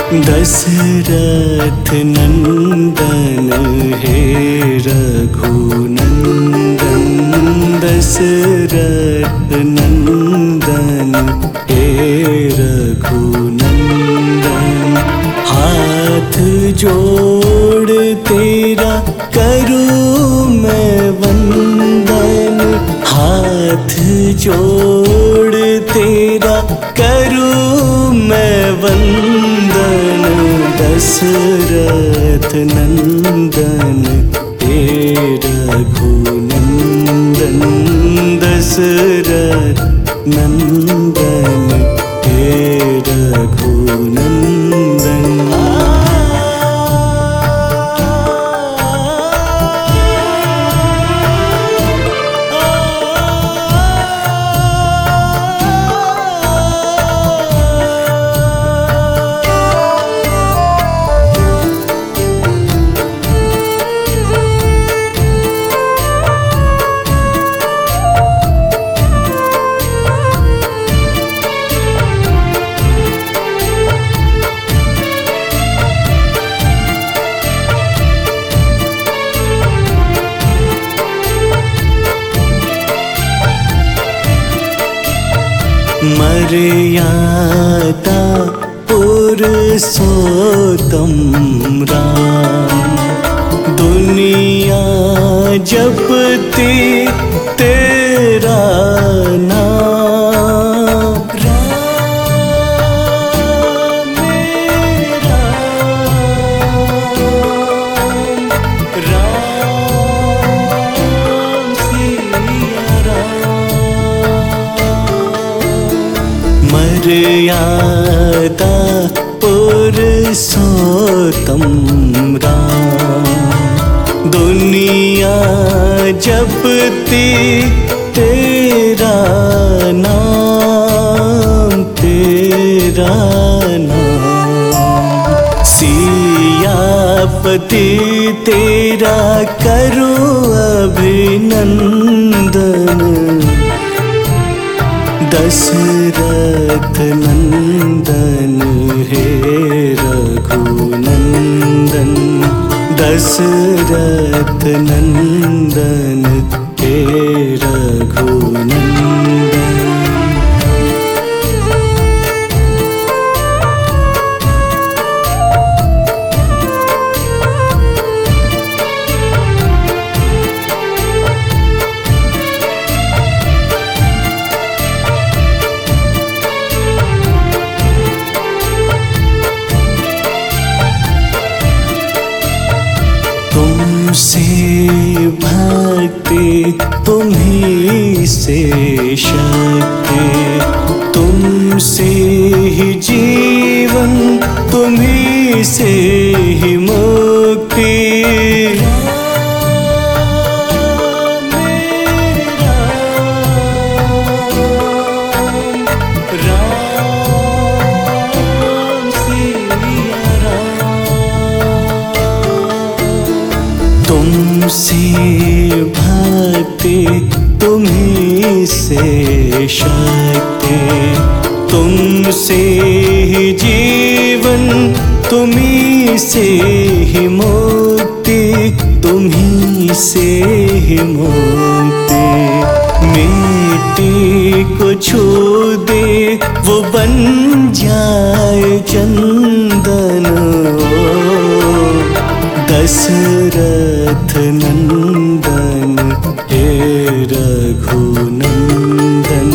दशरथ नंदन हे रघुनंदन, दशरथ नंदन हे रघुनंदन। हाथ जोड़ तेरा करूं मैं वंदन, हाथ जोड़ तेरा करूं मैं वंदन। दशरथ नंदन हे रघुनंदन, दशरथ नंदन हे रघुनंदन। मर्यादा पुरुषोत्तम राम, दुनिया जपती तेरा नाम। राम मेरा राम सिया राम। मर्यादा पुरुषोत्तम राम, दुनिया जपती तेरा नाम, तेरा नाम। सियापति तेरा करूं अभिनंदन, दशरथ नंदन हे रघुनंदन, दशरथ नंदन हे रघुनंदन। तुमसे भक्ति तुम्हीं से शक्ति, तुमसे ही जीवन तुम्हीं से ही मुक्ति। तुमसे भक्ति तुम्हीं से शक्ति, तुमसे ही जीवन तुम्हीं से ही मुक्ति, तुम्हीं से ही मुक्ति। मिट्टी को छू दे वो बन जाए चंदन, दशरथ नंदन हे रघुनंदन,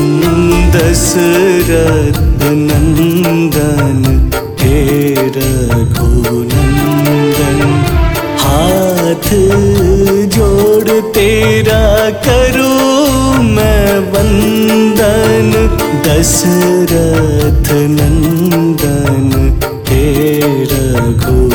दशरथ नंदन हे रघुनंदन। हाथ जोड़ तेरा करूं मैं वंदन, दशरथ नंदन हे रघुनंदन।